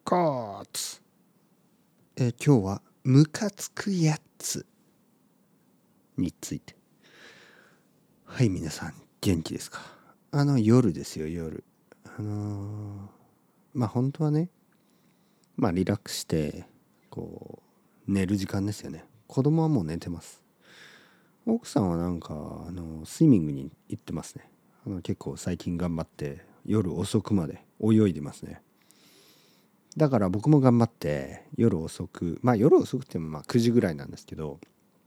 コーツ。今日はムカつくやつについて。はい、皆さん元気ですか？夜ですよ、夜。本当はね、リラックスして寝る時間ですよね。子供はもう寝てます。奥さんはスイミングに行ってますね。結構最近頑張って夜遅くまで泳いでますね。だから僕も頑張って夜遅くても9時ぐらいなんですけど、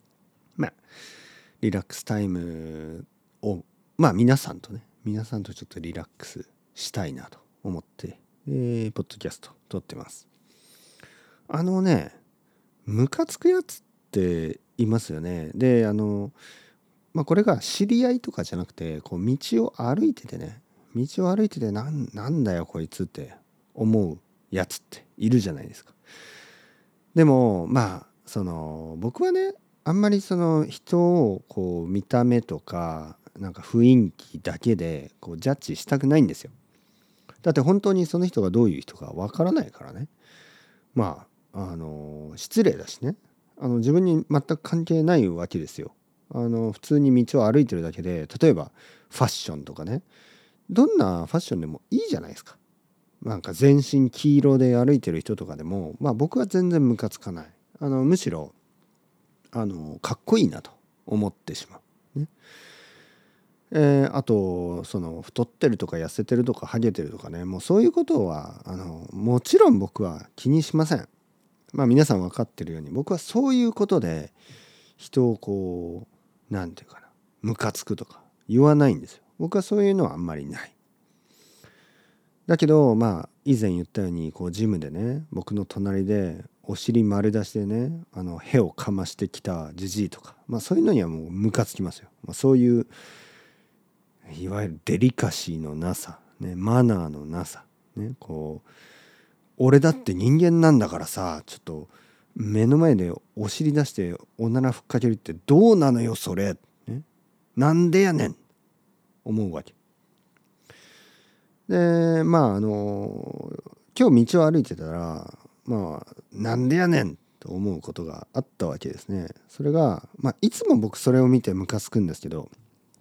リラックスタイムを皆さんとちょっとリラックスしたいなと思って、ポッドキャスト撮ってます。ムカつくやつっていますよね。でこれが知り合いとかじゃなくて、道を歩いててなんだよこいつって思うやつっているじゃないですか。でも僕はね、あんまり人を見た目とか雰囲気だけでジャッジしたくないんですよ。だって本当にその人がどういう人かわからないからね。失礼だしね。自分に全く関係ないわけですよ。普通に道を歩いてるだけで、例えばファッションとかね、どんなファッションでもいいじゃないですか。全身黄色で歩いてる人とかでも僕は全然ムカつかない。むしろかっこいいなと思ってしまう、ね。あと太ってるとか痩せてるとかハゲてるとかね、もうそういうことはもちろん僕は気にしません。皆さん分かってるように、僕はそういうことで人をなんていうかな、ムカつくとか言わないんですよ。僕はそういうのはあんまりない。だけど以前言ったようにジムでね、僕の隣でお尻丸出しでね、屁をかましてきたジジイとか、そういうのにはもうムカつきますよ。そういういわゆるデリカシーのなさ、ね、マナーのなさ、ね、俺だって人間なんだからさ、ちょっと目の前でお尻出しておならふっかけるってどうなのよそれ、ね、なんでやねん思うわけで、今日道を歩いてたらなんでやねんと思うことがあったわけですね。それがいつも僕それを見てムカつくんですけど、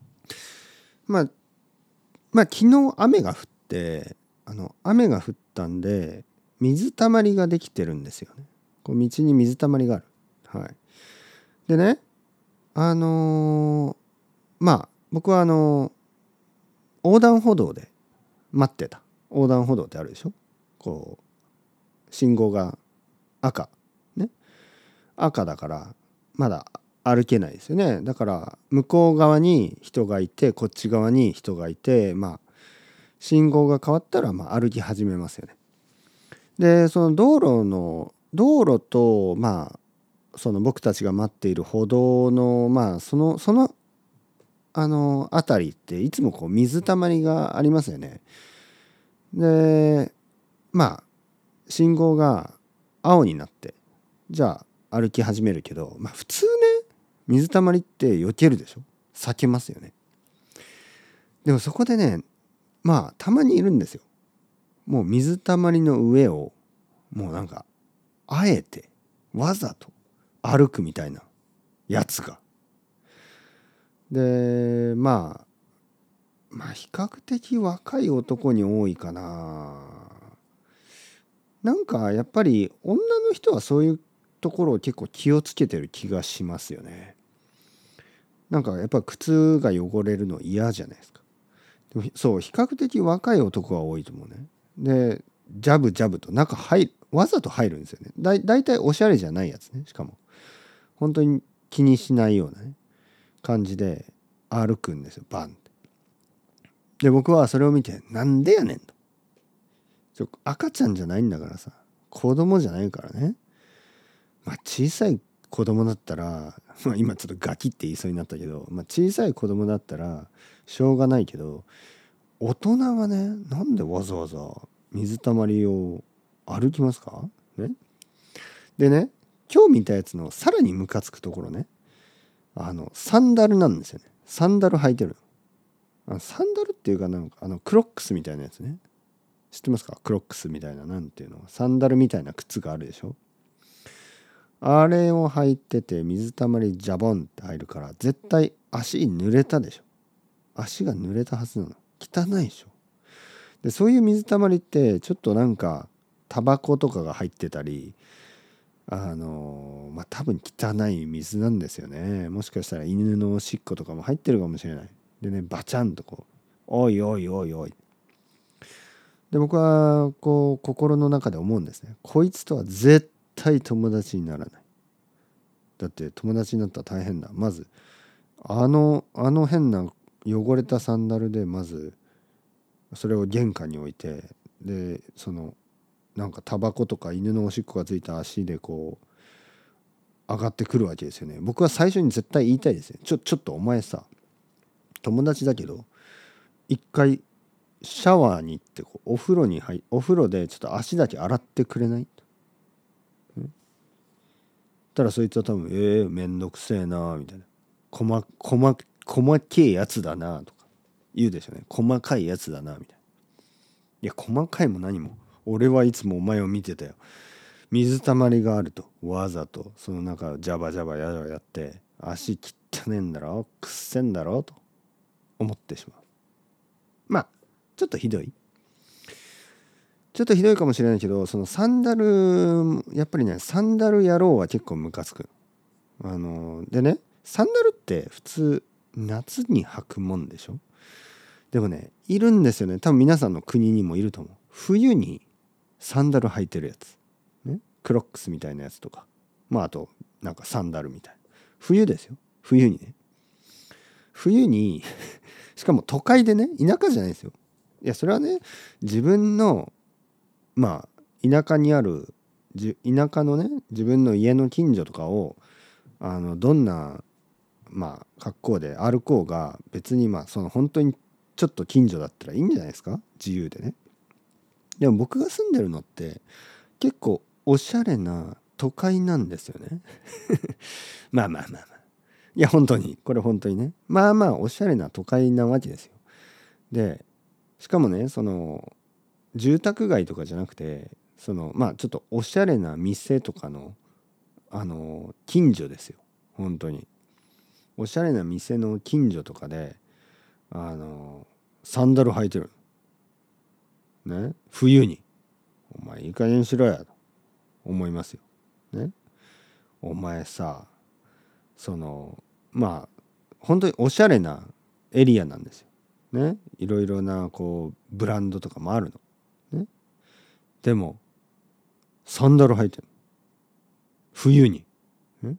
昨日雨が降って雨が降ったんで水たまりができてるんですよね。道に水たまりがある。はい。でね、僕は横断歩道で待ってた。横断歩道ってあるでしょ。信号が赤ね、赤だからまだ歩けないですよね。だから向こう側に人がいて、こっち側に人がいて、信号が変わったら歩き始めますよね。でその道路とその僕たちが待っている歩道のその辺りっていつも水たまりがありますよね。で信号が青になってじゃあ歩き始めるけど、普通ね、水たまりって避けるでしょ。避けますよね。でもそこでね、たまにいるんですよ。もう水たまりの上をもうあえてわざと歩くみたいなやつが。で比較的若い男に多いかな。やっぱり女の人はそういうところを結構気をつけてる気がしますよね。やっぱり靴が汚れるの嫌じゃないですか。でもそう、比較的若い男が多いと思うね。でジャブジャブとわざと入るんですよね。だいたいおしゃれじゃないやつね。しかも本当に気にしないようなね感じで歩くんですよ、バンって。で僕はそれを見てなんでやねんと。赤ちゃんじゃないんだからさ、子供じゃないからね。小さい子供だったら、今ちょっとガキって言いそうになったけど、小さい子供だったらしょうがないけど、大人はね、なんでわざわざ水たまりを歩きますかね。でね、今日見たやつのさらにムカつくところね、サンダルなんですよね。サンダル履いてる。サンダルっていうかクロックスみたいなやつね。 知ってますか？クロックスみたいな、なんていうの、サンダルみたいな靴があるでしょ。あれを履いてて水たまりジャボンって入るから絶対足濡れたでしょ。足が濡れたはずなの。汚いでしょ。でそういう水たまりってちょっとなんかタバコとかが入ってたり、多分汚い水なんですよね。もしかしたら犬のおしっことかも入ってるかもしれない。でね、バチャンとこう、おいおいおいおい。で僕はこう心の中で思うんですね。こいつとは絶対友達にならない。だって友達になったら大変だ。まずあの変な汚れたサンダルでまずそれを玄関に置いて、でなんかタバコとか犬のおしっこがついた足でこう上がってくるわけですよね。僕は最初に絶対言いたいですね。ちょっとお前さ、友達だけど一回シャワーに行ってこうお風呂でちょっと足だけ洗ってくれない？たらそいつは多分めんどくせえなみたいな、細けえやつだなとか言うでしょうね。細かいやつだなみたいな。いや細かいも何も、俺はいつもお前を見てたよ。水たまりがあるとわざとその中ジャバジャバやって足汚ねえんだろ、くっせんだろと思ってしまう。まあちょっとひどいかもしれないけど、そのサンダル、やっぱりね、サンダル野郎は結構ムカつく。でね、サンダルって普通夏に履くもんでしょ。でもね、いるんですよね。多分皆さんの国にもいると思う。冬にサンダル履いてるやつ。ね。クロックスみたいなやつとか。まああと、なんかサンダルみたいな。冬ですよ。冬にね。冬にしかも都会でね、田舎じゃないですよ。いや、それはね、自分の、まあ、田舎にある、田舎のね、自分の家の近所とかを、どんな、まあ、格好で歩こうが、別にまあ、本当にちょっと近所だったらいいんじゃないですか？自由でね。でも僕が住んでるのって結構おしゃれな都会なんですよね。まあまあまあまあ。いや本当にこれ本当にね。まあまあおしゃれな都会なわけですよ。で、しかもね、住宅街とかじゃなくて、まあちょっとおしゃれな店とかの近所ですよ。本当に。おしゃれな店の近所とかであのサンダル履いてる。ね。冬に。お前いい加減にしろやと思いますよ。ね。お前さ、まあ本当におしゃれなエリアなんですよ。ね。いろいろなこうブランドとかもあるの。ね。でもサンダル履いてる。冬に。ね。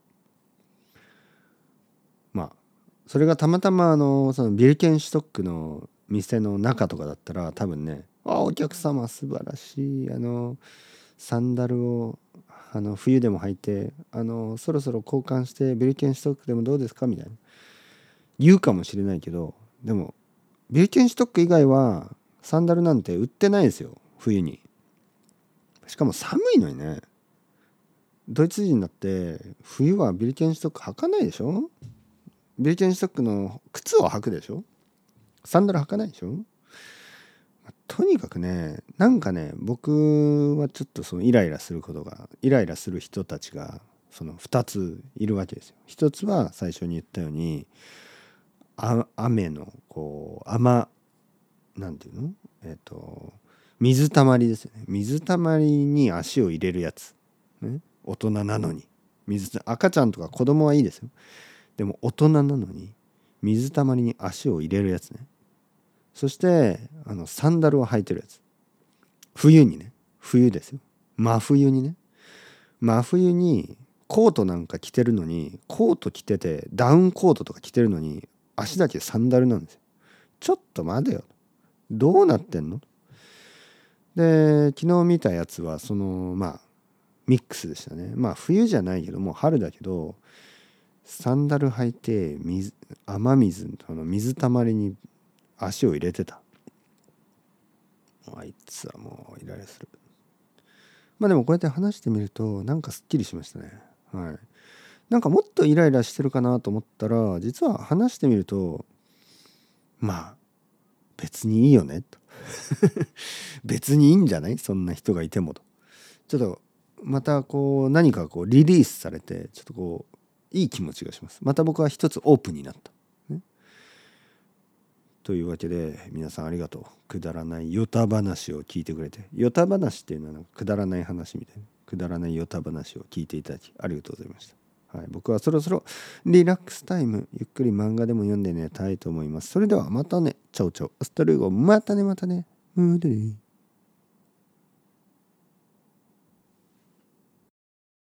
まあそれがたまたまそのビルケンシュトックの店の中とかだったら多分ね、お客様素晴らしいサンダルを冬でも履いてそろそろ交換してビルケンシュトックでもどうですかみたいな言うかもしれないけど、でもビルケンシュトック以外はサンダルなんて売ってないですよ、冬に。しかも寒いのにね。ドイツ人だって冬はビルケンシュトック履かないでしょ。ビルケンシュトックの靴を履くでしょ。サンダル履かないでしょ。とにかくね、なんかね、僕はちょっとイライラする人たちが2ついるわけですよ。一つは最初に言ったように雨のこうなんていうの、水たまりですよね。水たまりに足を入れるやつ、ね、大人なのに赤ちゃんとか子供はいいですよ。でも大人なのに水たまりに足を入れるやつね。そしてサンダルを履いてるやつ。冬にね、冬ですよ。真冬にね。真冬にコートなんか着てるのに、コート着ててダウンコートとか着てるのに足だけサンダルなんですよ。ちょっと待てよ。どうなってんの？で、昨日見たやつはまあミックスでしたね。まあ冬じゃないけどもう春だけど、サンダル履いて雨水水たまりに足を入れてた。あいつはもうイライラする。まあでもこうやって話してみるとなんかすっきりしましたね。はい。なんかもっとイライラしてるかなと思ったら、実は話してみるとまあ別にいいよねと別にいいんじゃない、そんな人がいてもと。ちょっとまたこう何かこうリリースされて、ちょっとこういい気持ちがします。また僕は一つオープンになった、ね、というわけで皆さんありがとう。くだらないヨタ話を聞いてくれて、ヨタ話っていうのはなんかくだらない話みたいな、くだらないヨタ話を聞いていただきありがとうございました。はい、僕はそろそろリラックスタイム、ゆっくり漫画でも読んで寝たいと思います。それではまたね。チャオチャオ。アスタルーゴ。またねまたね。